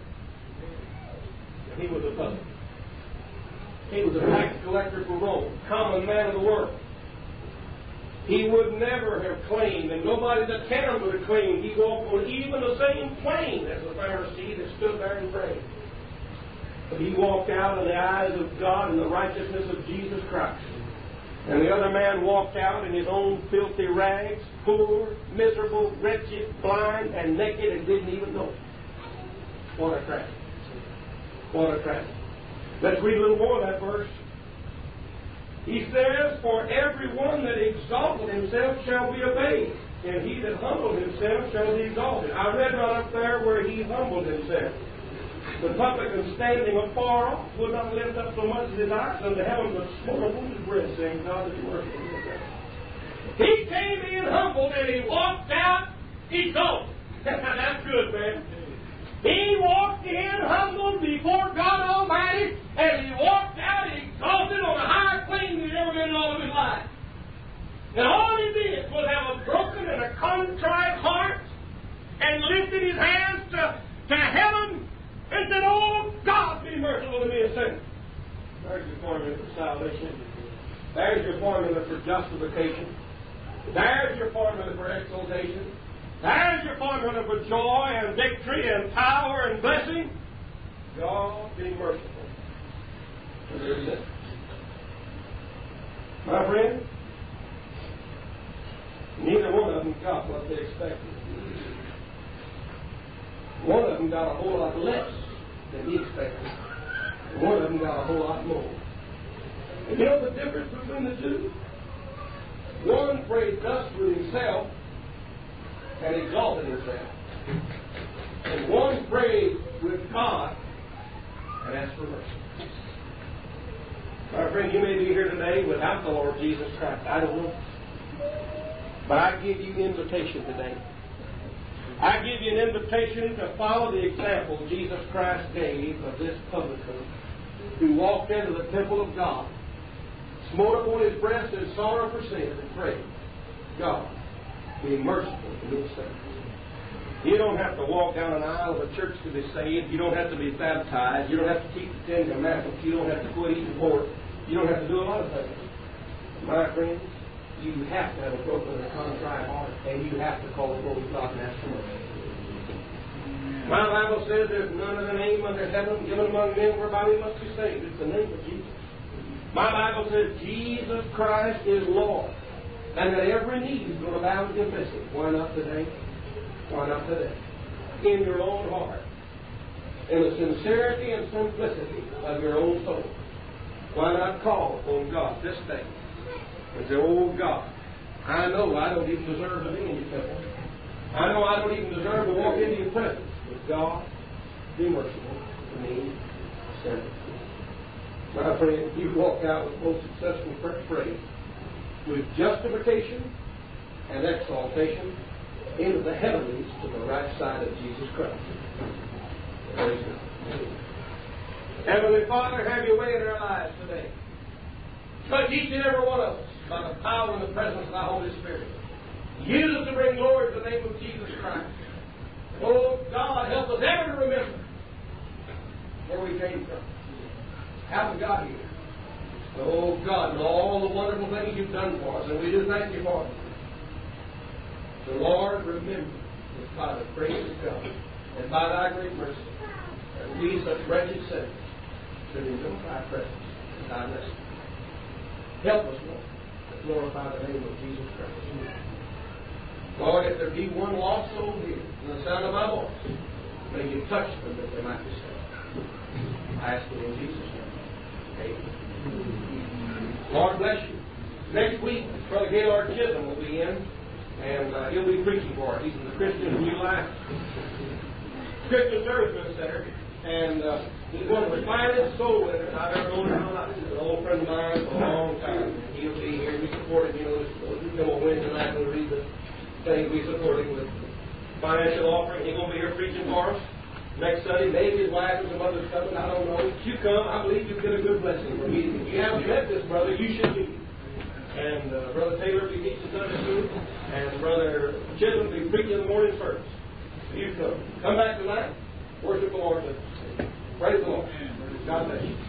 He was a publican. He was a tax collector from Rome, common man of the world. He would never have claimed, and nobody that can him would have claimed, he walked on even the same plane as the Pharisee that stood there and prayed. But he walked out in the eyes of God in the righteousness of Jesus Christ. And the other man walked out in his own filthy rags, poor, miserable, wretched, blind, and naked, and didn't even know it. What a tragedy. What a tragedy. Let's read a little more of that verse. He says, for everyone that exalted himself shall be abased, and he that humbled himself shall be exalted. I read right up there where he humbled himself. The publican standing afar off would not lift up so much as his eyes unto heaven, but smote upon his breast, saying, God, that you worship me. He came in humbled, and he walked out exalted. That's good, man. He walked in humbled before God Almighty, and he walked out exalted on a higher plane than he'd ever been in all of his life. And all he did was have a broken and a contrite heart, and lifted his hands to, to heaven, and said, oh, God, be merciful to me, a sinner. There's your formula for salvation. There's your formula for justification. There's your formula for exaltation. There's your formula for joy and victory and power and blessing. God be merciful. My friend, neither one of them got what they expected. One of them got a whole lot less than he expected. One of them got a whole lot more. And you know the difference between the two? One prayed thus with himself and exalted himself. And one prayed with God and asked for mercy. My friend, you may be here today without the Lord Jesus Christ. I don't know. But I give you invitation today. I give you an invitation to follow the example Jesus Christ gave of this publican who walked into the temple of God, smote upon his breast in sorrow for sin, and prayed, God, be merciful to me, sinner. You don't have to walk down an aisle of a church to be saved. You don't have to be baptized. You don't have to keep the Ten Commandments. You don't have to quit eating pork. You don't have to do a lot of things. My friends, you have to have a broken and contrite heart, and you have to call the Lord God and ask for mercy. My Bible says there's none other name under heaven given among men whereby we must be saved. It's the name of Jesus. My Bible says Jesus Christ is Lord, and that every knee is going to bow and confess it. Why not today? Why not today? In your own heart, in the sincerity and simplicity of your own soul. Why not call upon God this day and say, oh God, I know I don't even deserve to be in your temple. I know I don't even deserve to walk into your presence. But God, be merciful to me, sinner. My friend, you walk out with most successful praise, with justification and exaltation into the heavenlies to the right side of Jesus Christ. Praise God. Heavenly Father, have your way in our lives today. Touch each and every one of us by the power and the presence of the Holy Spirit. Use us to bring glory to the name of Jesus Christ. Oh, God, help us ever to remember where we came from, how we got here. Oh, God, and all the wonderful things you've done for us, and we do thank you for them. So, Lord, remember us by the grace of God and by thy great mercy, that we, such wretched sinners, should enjoy thy presence and thy blessing. Help us, Lord, to glorify the name of Jesus Christ. Lord, if there be one lost soul here, in the sound of my voice, may you touch them that they might be saved. I ask it in Jesus' name. Amen. Lord bless you. Next week, Brother Gaylord Chisholm will be in, and uh, he'll be preaching for us. He's in the Christian New Life Christian Service Center, and uh, he's one of the finest soul winners I've ever known in my life. He's an old friend of mine for a long time. He'll be here. supported, you know, you come on Wednesday night and read the things we supported with financial offering. He's going to be here preaching for us next Sunday. Maybe his wife and some others coming. I don't know. If you come, I believe you'll get a good blessing from meeting him. If you haven't met this brother, you should meet him. And uh, Brother Taylor will be teaching Sunday school, and Brother Chisholm will be preaching in the morning first. So you come. Come back tonight. Worship the Lord. Praise the Lord. God bless you.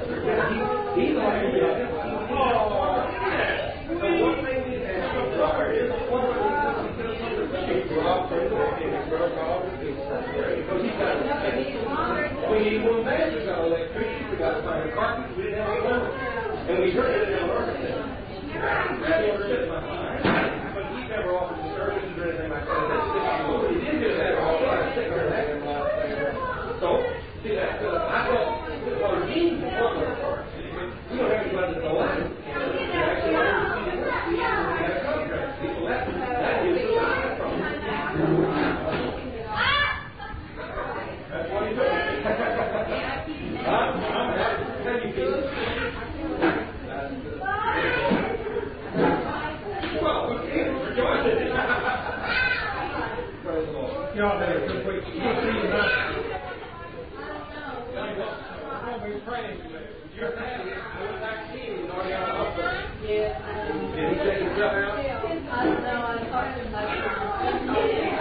He's like, oh, yes. So one thing we have, this girl called the police. Because he got we need one man, we got electricity, we got to find a carpet, we didn't have any money. And we heard it in the market. But he never offered the services or anything like that. He did just have all right, take her back and so, see that, I thought, well, he was one of the parts. We don't have anybody to go out. We actually have a contract. People, that, that is the line from that's what he's doing. I'm, I'm happy to tell you people. Well, we can't rejoice in it. Praise the Lord. Y'all better quit waiting. You can't see it now. I'm going to be praying for you. You're happy. I was back seeing you. Already out of the hospital. Yes. Did he take himself out? I don't know. I talked to him about it.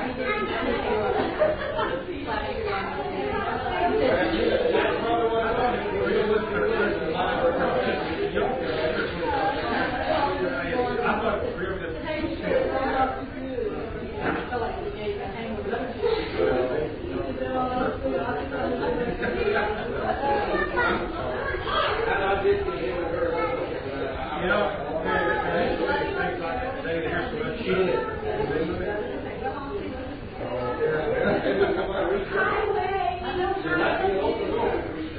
That's probably what I thought. He was listening to the line for a I thought it was real good. You know, things like that today, here's what she did. Every time I reach out, they're not being open door.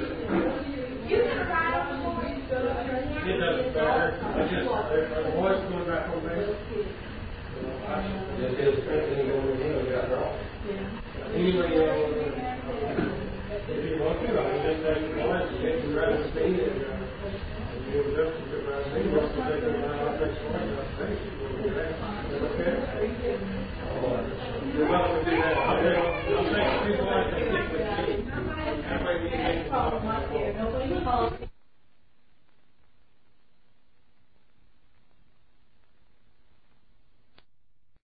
It doesn't matter. I just, are the boys going back home there? Just his strengthening over him got wrong. Anyway, if you want to, I can just take the boys and get them rather than me and you will just get rather than me. Once you take them out, I'll take some money. I'll take some money. Okay? You're welcome to do that. I'll take people out and take with me. That way we can make it.